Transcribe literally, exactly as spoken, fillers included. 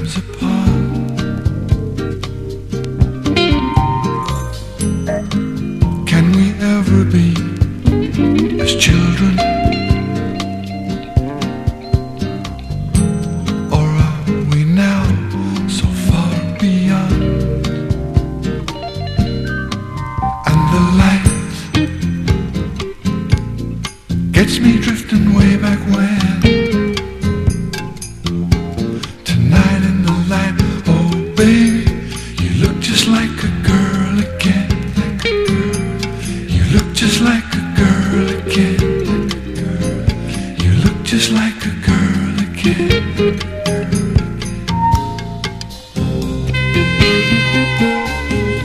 miles apart. Can we ever be as children? Or are we now so far beyond? And the light gets me drifting way back when. Tonight in the light, oh baby, you look just like a girl again. Like a girl. You look just like a girl again. Like a girl. You look just like a girl again. Like a girl again.